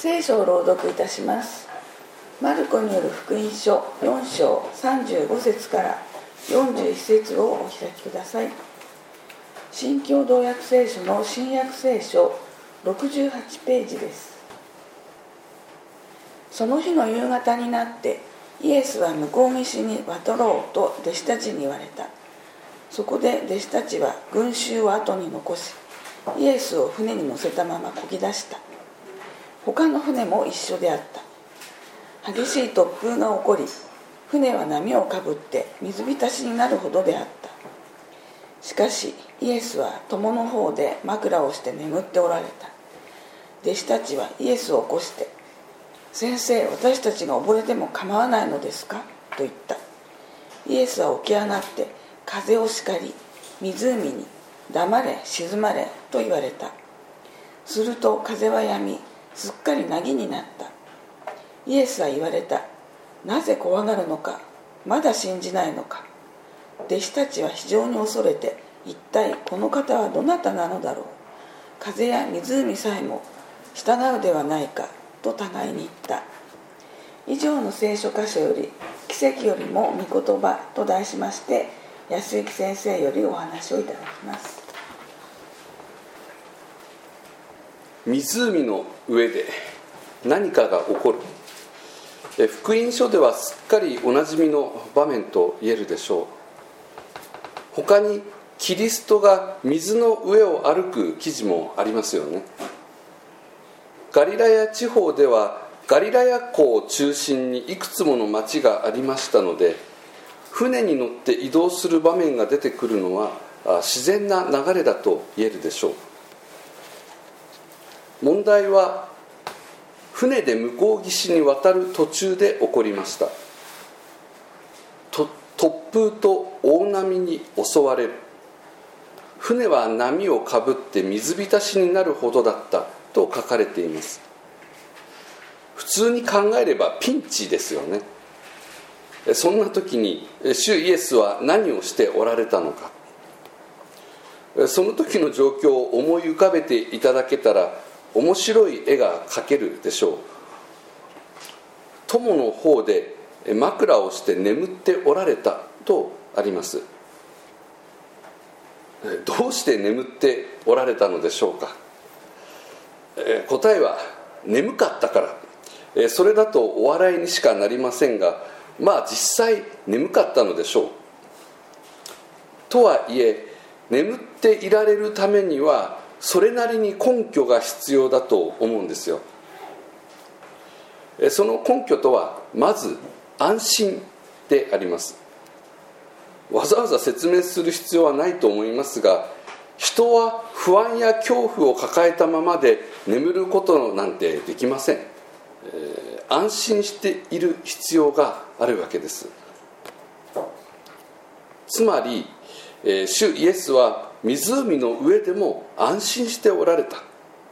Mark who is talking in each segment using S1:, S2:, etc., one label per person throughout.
S1: 聖書を朗読いたします。マルコによる福音書4章35節から41節をお開きください。新共同訳聖書の新約聖書68ページです。その日の夕方になってイエスは向こう岸に渡ろうと弟子たちに言われた。そこで弟子たちは群衆を後に残し、イエスを船に乗せたまま漕ぎ出した。他の船も一緒であった。激しい突風が起こり、船は波をかぶって水浸しになるほどであった。しかしイエスは友の方で枕をして眠っておられた。弟子たちはイエスを起こして、先生、私たちが溺れても構わないのですかと言った。イエスは起き上がって風を叱り、湖に黙れ静まれと言われた。すると風は止み、すっかり凪になった。イエスは言われた。なぜ怖がるのか、まだ信じないのか。弟子たちは非常に恐れて、一体この方はどなたなのだろう。風や湖さえも従うではないかと互いに言った。以上の聖書箇所より、奇跡よりも御言葉と題しまして、安幸先生よりお話をいただきます。
S2: 湖の上で何かが起こる。福音書ではすっかりおなじみの場面と言えるでしょう。他にキリストが水の上を歩く記事もありますよね。ガリラヤ地方ではガリラヤ湖を中心にいくつもの町がありましたので、船に乗って移動する場面が出てくるのは自然な流れだと言えるでしょう。問題は船で向こう岸に渡る途中で起こりました。突風と大波に襲われる。船は波をかぶって水浸しになるほどだったと書かれています。普通に考えればピンチですよね。そんな時に主イエスは何をしておられたのか。その時の状況を思い浮かべていただけたら面白い絵が描けるでしょう。友の方で枕をして眠っておられたとあります。どうして眠っておられたのでしょうか。答えは眠かったから。それだとお笑いにしかなりませんが、実際眠かったのでしょう。とはいえ眠っていられるためにはそれなりに根拠が必要だと思うんですよ。その根拠とはまず安心であります。わざわざ説明する必要はないと思いますが、人は不安や恐怖を抱えたままで眠ることなんてできません。安心している必要があるわけです。つまり、主イエスは湖の上でも安心しておられた。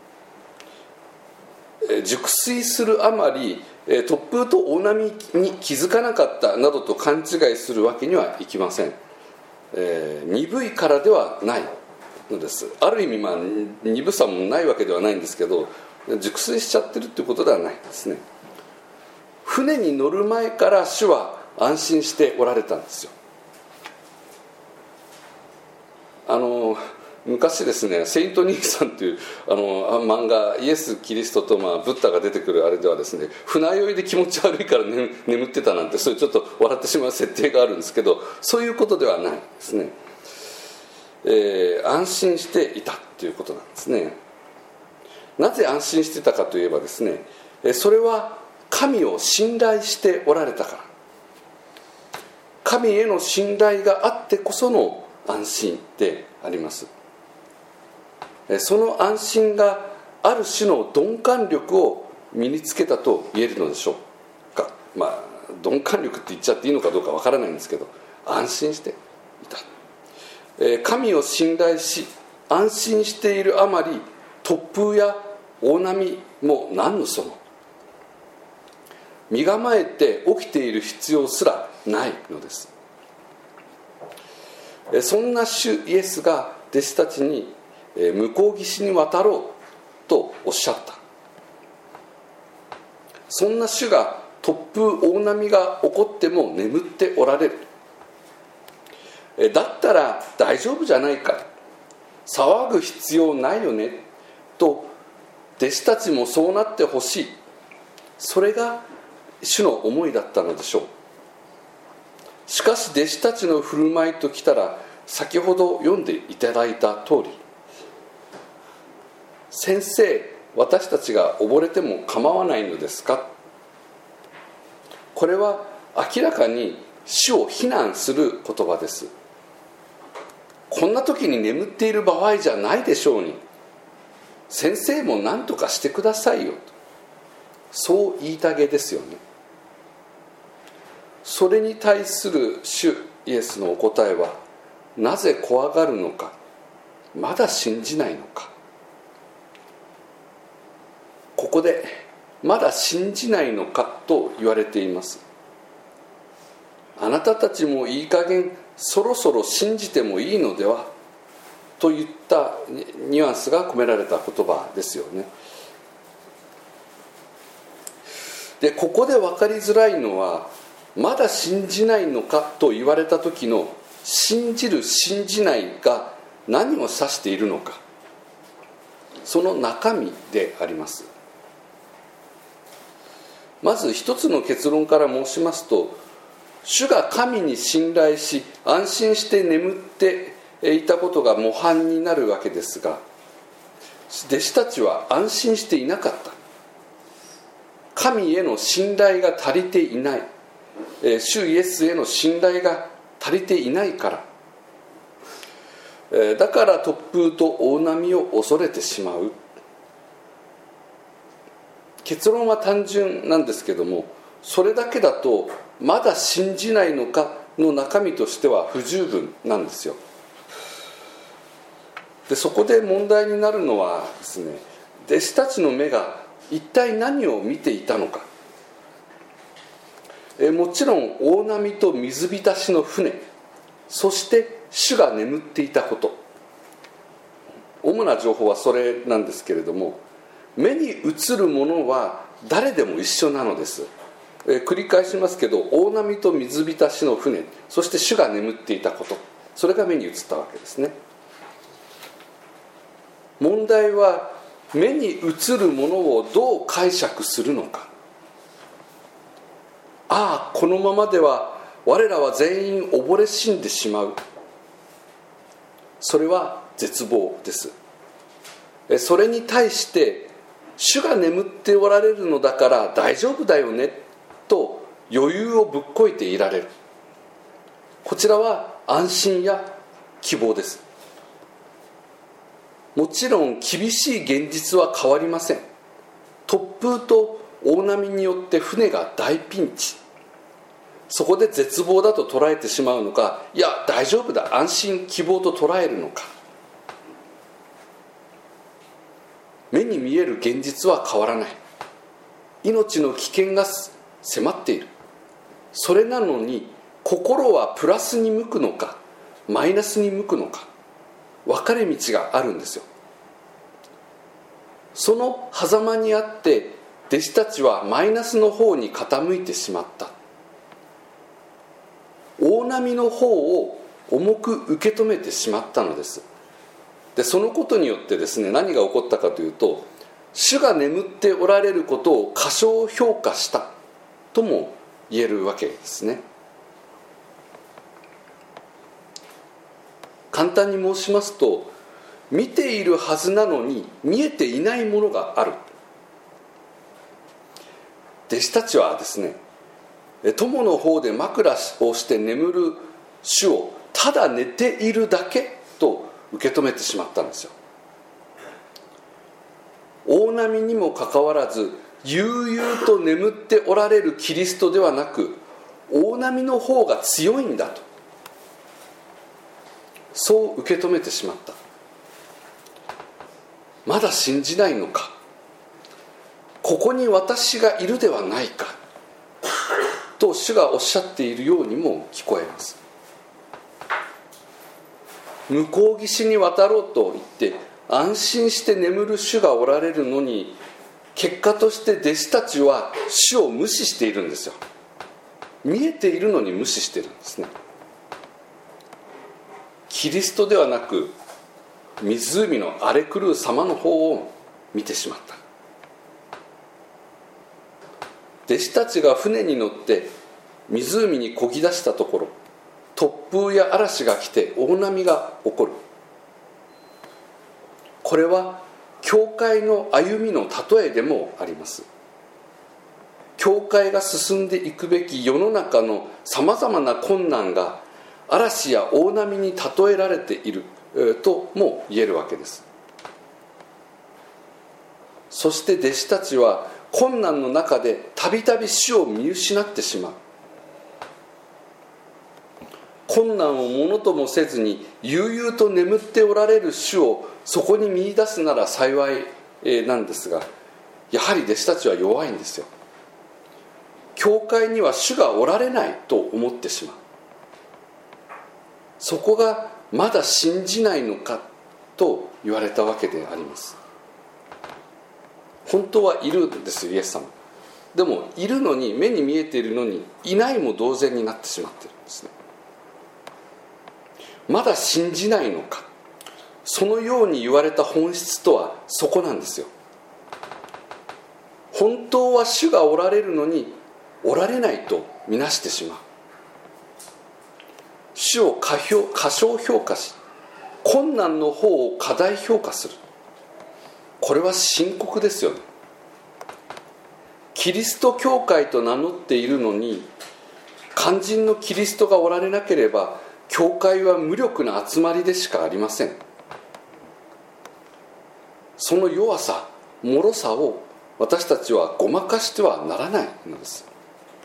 S2: 熟睡するあまり突風と大波に気づかなかったなどと勘違いするわけにはいきません。鈍いからではないのです。ある意味鈍さもないわけではないんですけど、熟睡しちゃってるっていうことではないですね。船に乗る前から主は安心しておられたんですよ。昔ですね、セイント兄さんという漫画、イエス・キリストとブッダが出てくるあれではですね、船酔いで気持ち悪いから、眠ってたなんて、そういうちょっと笑ってしまう設定があるんですけど、そういうことではないですね。安心していたということなんですね。なぜ安心してたかといえばですね、それは神を信頼しておられたから。神への信頼があってこその安心であります。その安心がある種の鈍感力を身につけたと言えるのでしょうか。鈍感力って言っちゃっていいのかどうかわからないんですけど、安心していた。神を信頼し安心しているあまり、突風や大波も何のその、身構えて起きている必要すらないのです。そんな主イエスが弟子たちに向こう岸に渡ろうとおっしゃった。 そんな主が突風大波が起こっても眠っておられる。だったら大丈夫じゃないか、騒ぐ必要ないよねと弟子たちもそうなってほしい、それが主の思いだったのでしょう。しかし弟子たちの振る舞いときたら、先ほど読んでいただいた通り、先生、私たちが溺れても構わないのですか。これは明らかに主を非難する言葉です。こんな時に眠っている場合じゃないでしょうに、先生も何とかしてくださいよと、そう言いたげですよね。それに対する主イエスのお答えは、なぜ怖がるのか、まだ信じないのか。ここでまだ信じないのかと言われています。あなたたちもいい加減そろそろ信じてもいいのではといったニュアンスが込められた言葉ですよね。でここで分かりづらいのは、まだ信じないのかと言われた時の信じる信じないが何を指しているのか、その中身であります。まず一つの結論から申しますと、主が神に信頼し安心して眠っていたことが模範になるわけですが、弟子たちは安心していなかった。神への信頼が足りていない、主イエスへの信頼が足りていないから、だから突風と大波を恐れてしまう。結論は単純なんですけども、それだけだとまだ信じないのかの中身としては不十分なんですよ。でそこで問題になるのはですね、弟子たちの目が一体何を見ていたのか。もちろん大波と水浸しの船、そして主が眠っていたこと、主な情報はそれなんですけれども、目に映るものは誰でも一緒なのです。繰り返しますけど、大波と水浸しの船、そして主が眠っていたこと、それが目に映ったわけですね。問題は目に映るものをどう解釈するのか。ああ、このままでは我らは全員溺れ死んでしまう、それは絶望です。それに対して主が眠っておられるのだから大丈夫だよねと余裕をぶっこいていられる、こちらは安心や希望です。もちろん厳しい現実は変わりません。突風と大波によって船が大ピンチ、そこで絶望だと捉えてしまうのか、いや大丈夫だ安心希望と捉えるのか。目に見える現実は変わらない。命の危険が迫っている。それなのに心はプラスに向くのかマイナスに向くのか、分かれ道があるんですよ。その狭間にあって弟子たちはマイナスの方に傾いてしまった。大波の方を重く受け止めてしまったのです。でそのことによってですね、何が起こったかというと、主が眠っておられることを過小評価したとも言えるわけですね。簡単に申しますと、見ているはずなのに見えていないものがある。弟子たちはですね、友の方で枕をして眠る主をただ寝ているだけと受け止めてしまったんですよ。大波にもかかわらず悠々と眠っておられるキリストではなく、大波の方が強いんだと、そう受け止めてしまった。まだ信じないのか、ここに私がいるではないかと主がおっしゃっているようにも聞こえます。向こう岸に渡ろうと言って安心して眠る主がおられるのに、 結果として弟子たちは主を無視しているんですよ。見えているのに無視しているんですね。キリストではなく湖の荒れ狂う様の方を見てしまった。弟子たちが船に乗って湖に漕ぎ出したところ、突風や嵐が来て大波が起こる。これは教会の歩みの例えでもあります。教会が進んでいくべき世の中のさまざまな困難が嵐や大波に例えられているとも言えるわけです。そして弟子たちは困難の中でたびたび主を見失ってしまう。困難をものともせずに悠々と眠っておられる主をそこに見出すなら幸いなんですが、やはり弟子たちは弱いんですよ。教会には主がおられないと思ってしまう。そこがまだ信じないのかと言われたわけであります。本当はいるんですよ、イエス様。でもいるのに、目に見えているのにいないも同然になってしまっているんですね。まだ信じないのか。そのように言われた本質とはそこなんですよ。本当は主がおられるのにおられないとみなしてしまう。主を過小評価し、困難の方を過大評価する。これは深刻ですよね。キリスト教会と名乗っているのに、肝心のキリストがおられなければ教会は無力な集まりでしかありません。その弱さ、脆さを私たちはごまかしてはならないのです。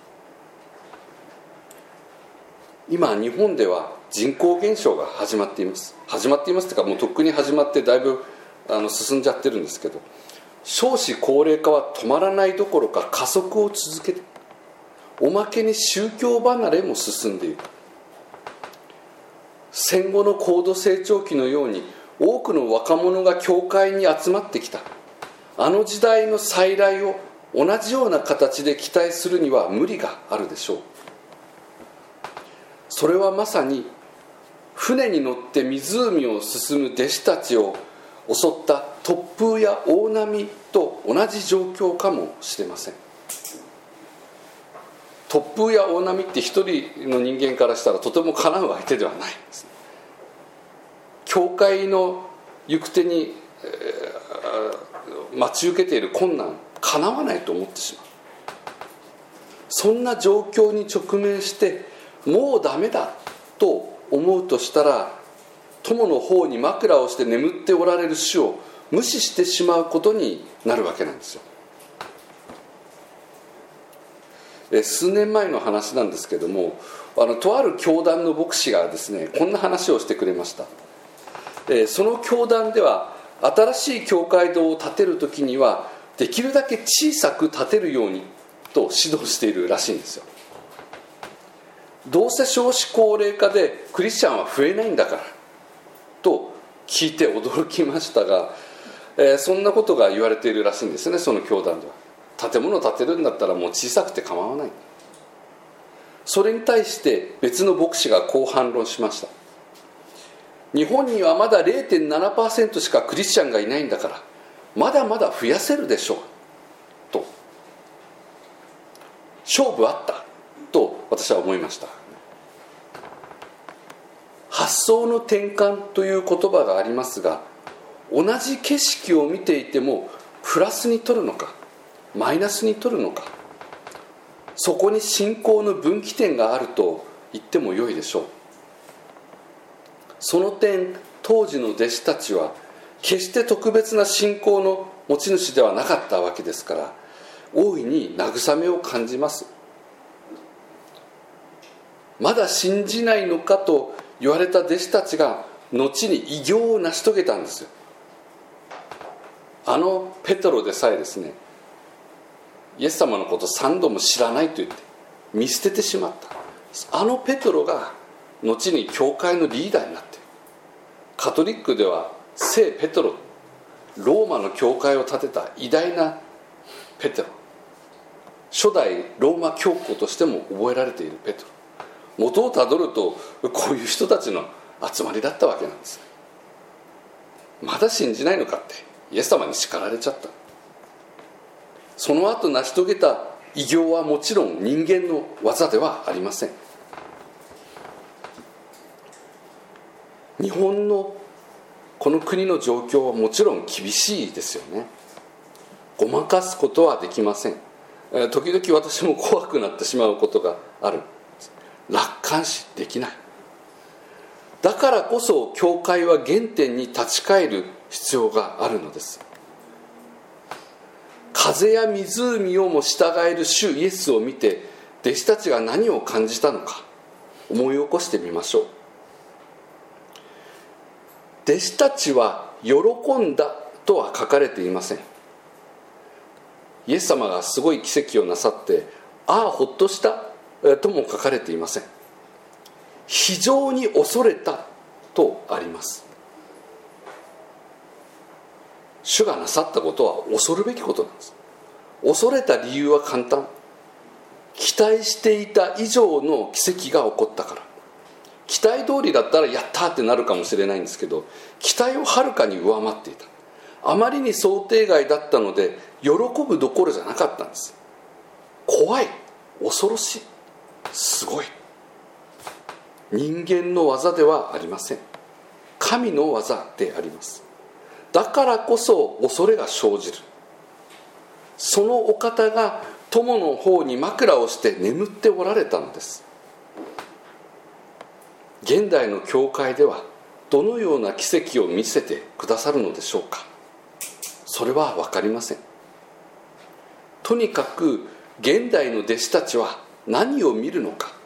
S2: 今日本では人口減少が始まっています。始まっていますというか、もうとっくに始まってだいぶ進んじゃってるんですけど、少子高齢化は止まらないどころか加速を続けて、おまけに宗教離れも進んでいる。戦後の高度成長期のように多くの若者が教会に集まってきたあの時代の再来を同じような形で期待するには無理があるでしょう。それはまさに船に乗って湖を進む弟子たちを襲った突風や大波と同じ状況かもしれません。突風や大波って一人の人間からしたらとてもかなう相手ではないんです。教会の行く手に、待ち受けている困難、かなわないと思ってしまう。そんな状況に直面してもうダメだと思うとしたら、友の方に枕をして眠っておられる主を無視してしまうことになるわけなんですよ。数年前の話なんですけども、とある教団の牧師がですね、こんな話をしてくれました。その教団では新しい教会堂を建てるときにはできるだけ小さく建てるようにと指導しているらしいんですよ。どうせ少子高齢化でクリスチャンは増えないんだからと聞いて驚きましたが、そんなことが言われているらしいんですね。その教団では建物を建てるんだったらもう小さくて構わない。それに対して別の牧師がこう反論しました。日本にはまだ 0.7% しかクリスチャンがいないんだからまだまだ増やせるでしょうと。勝負あったと私は思いました。発想の転換という言葉がありますが、同じ景色を見ていてもプラスに取るのかマイナスに取るのか、そこに信仰の分岐点があると言ってもよいでしょう。その点、当時の弟子たちは決して特別な信仰の持ち主ではなかったわけですから、大いに慰めを感じます。まだ信じないのかと言われた弟子たちが後に偉業を成し遂げたんですよ。ペトロでさえですね、イエス様のこと3度も知らないと言って見捨ててしまった。ペトロが後に教会のリーダーになって、カトリックでは聖ペトロ、ローマの教会を建てた偉大なペテロ、初代ローマ教皇としても覚えられているペテロ、元をたどるとこういう人たちの集まりだったわけなんです。まだ信じないのかってイエス様に叱られちゃった。その後成し遂げた偉業はもちろん人間の技ではありません。日本のこの国の状況はもちろん厳しいですよね。ごまかすことはできません。時々私も怖くなってしまうことがある。楽観視できない。だからこそ教会は原点に立ち返る必要があるのです。風や湖をも従える主イエスを見て、弟子たちが何を感じたのか思い起こしてみましょう。弟子たちは喜んだとは書かれていません。イエス様がすごい奇跡をなさって、ああほっとしたとも書かれていません。非常に恐れたとあります。主がなさったことは恐るべきことなんです。恐れた理由は簡単。期待していた以上の奇跡が起こったから。期待通りだったらやったーってなるかもしれないんですけど、期待をはるかに上回っていた。あまりに想定外だったので喜ぶどころじゃなかったんです。怖い、恐ろしい、すごい。人間の技ではありません。神の技であります。だからこそ恐れが生じる。そのお方が友の方に枕をして眠っておられたのです。現代の教会ではどのような奇跡を見せてくださるのでしょうか。それは分かりません。とにかく現代の弟子たちは何を見るのか。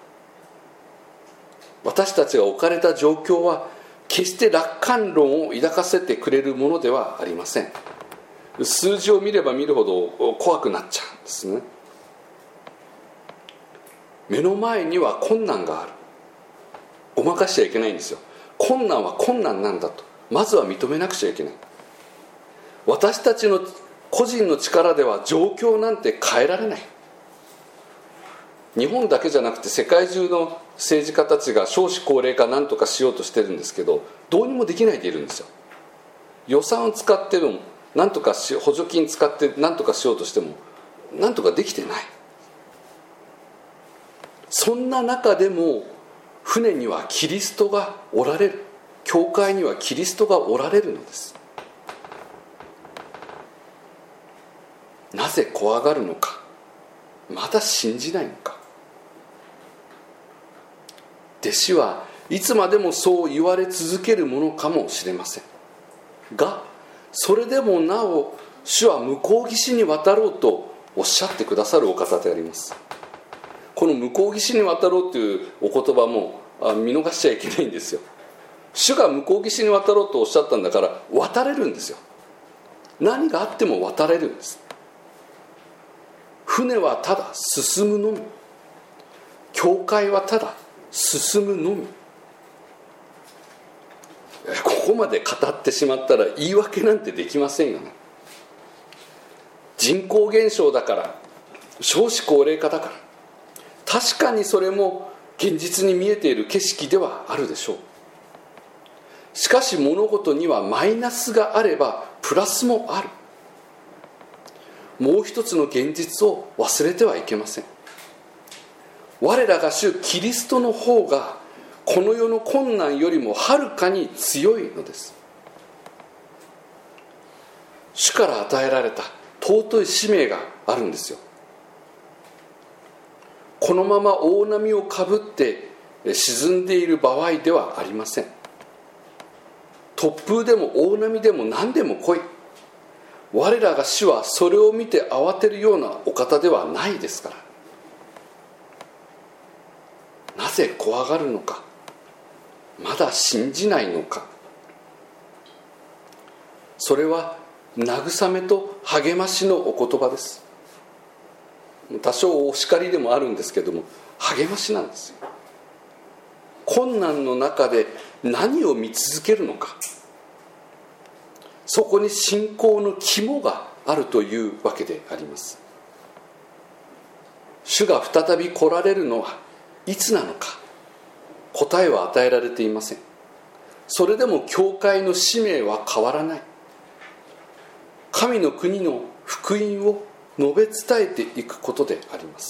S2: 私たちが置かれた状況は決して楽観論を抱かせてくれるものではありません。数字を見れば見るほど怖くなっちゃうんですね。目の前には困難がある。ごまかしちゃいけないんですよ。困難は困難なんだとまずは認めなくちゃいけない。私たちの個人の力では状況なんて変えられない。日本だけじゃなくて世界中の政治家たちが少子高齢化なんとかしようとしてるんですけど、どうにもできないでいるんですよ。予算を使ってもなんとか補助金使ってなんとかしようとしてもなんとかできてない。そんな中でも船にはキリストがおられる。教会にはキリストがおられるのです。なぜ怖がるのか。まだ信じないのか。弟子はいつまでもそう言われ続けるものかもしれませんが、それでもなお主は向こう岸に渡ろうとおっしゃってくださるお方であります。この向こう岸に渡ろうというお言葉も見逃しちゃいけないんですよ。主が向こう岸に渡ろうとおっしゃったんだから渡れるんですよ。何があっても渡れるんです。船はただ進むのみ。教会はただ進むのみ。ここまで語ってしまったら言い訳なんてできませんよね。人口減少だから、少子高齢化だから、確かにそれも現実に見えている景色ではあるでしょう。しかし物事にはマイナスがあればプラスもある。もう一つの現実を忘れてはいけません。我らが主キリストの方がこの世の困難よりもはるかに強いのです。主から与えられた尊い使命があるんですよ。このまま大波をかぶって沈んでいる場合ではありません。突風でも大波でも何でも来い。我らが主はそれを見て慌てるようなお方ではないですから。なぜ怖がるのか。まだ信じないのか。それは慰めと励ましのお言葉です。多少お叱りでもあるんですけども、励ましなんですよ。困難の中で何を見続けるのか。そこに信仰の肝があるというわけであります。主が再び来られるのはいつなのか、答えは与えられていません。それでも教会の使命は変わらない。神の国の福音を述べ伝えていくことであります。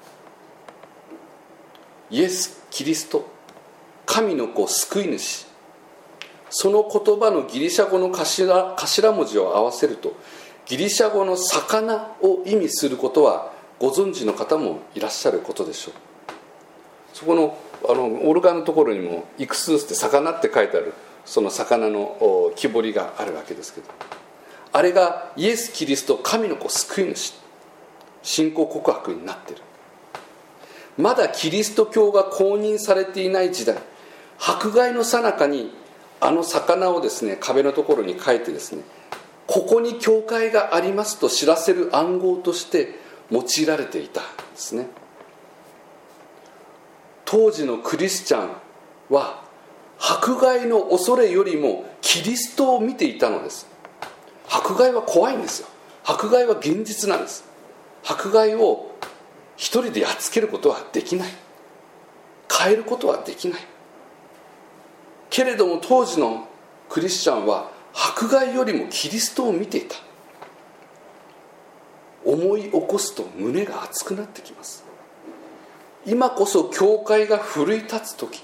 S2: イエス・キリスト、神の子救い主、その言葉のギリシャ語の頭文字を合わせると、ギリシャ語の魚を意味することはご存知の方もいらっしゃることでしょう。そこのオルガンのところにもイクスースって魚って書いてある、その魚の木彫りがあるわけですけど、あれがイエス・キリスト神の子救い主、信仰告白になっている。まだキリスト教が公認されていない時代、迫害の最中にあの魚をですね、壁のところに書いてですね、ここに教会がありますと知らせる暗号として用いられていたんですね。当時のクリスチャンは迫害の恐れよりもキリストを見ていたのです。迫害は怖いんですよ。迫害は現実なんです。迫害を一人でやっつけることはできない、変えることはできない。けれども当時のクリスチャンは迫害よりもキリストを見ていた。思い起こすと胸が熱くなってきます。今こそ教会が奮い立つ時、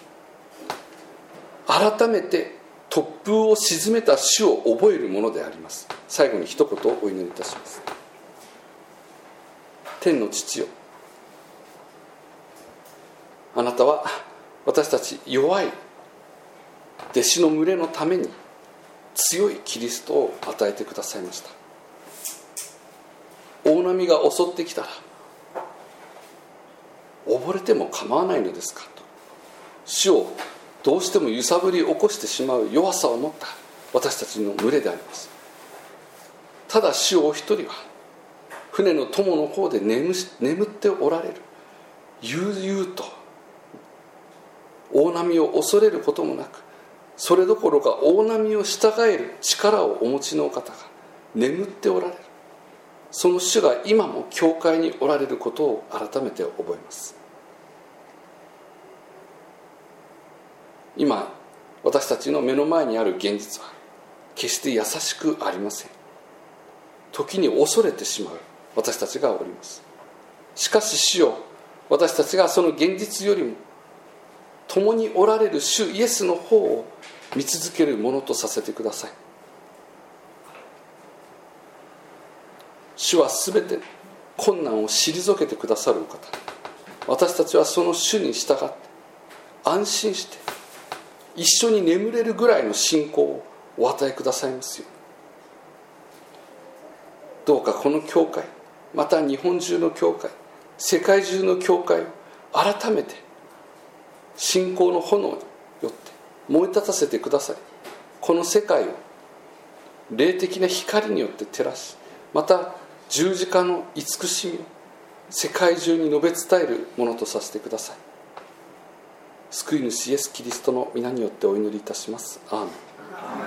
S2: 改めて突風を鎮めた主を覚えるものであります。最後に一言お祈りいたします。天の父よ、あなたは私たち弱い弟子の群れのために強いキリストを与えてくださいました。大波が襲ってきたら溺れても構わないのですかと、主をどうしても揺さぶり起こしてしまう弱さを持った私たちの群れであります。ただ主お一人は船の友の方で眠っておられる。悠々と大波を恐れることもなく、それどころか大波を従える力をお持ちの方が眠っておられる。その主が今も教会におられることを改めて覚えます。今私たちの目の前にある現実は決して優しくありません。時に恐れてしまう私たちがおります。しかし主よ、私たちがその現実よりも共におられる主イエスの方を見続けるものとさせてください。主はすべて困難を退けてくださるお方。私たちはその主に従って安心して一緒に眠れるぐらいの信仰をお与えくださいますように。どうかこの教会、また日本中の教会、世界中の教会を改めて信仰の炎によって燃え立たせてください。この世界を霊的な光によって照らし、また十字架の慈しみを世界中に述べ伝えるものとさせてください。救い主イエス・キリストの皆によってお祈りいたします。アーメン。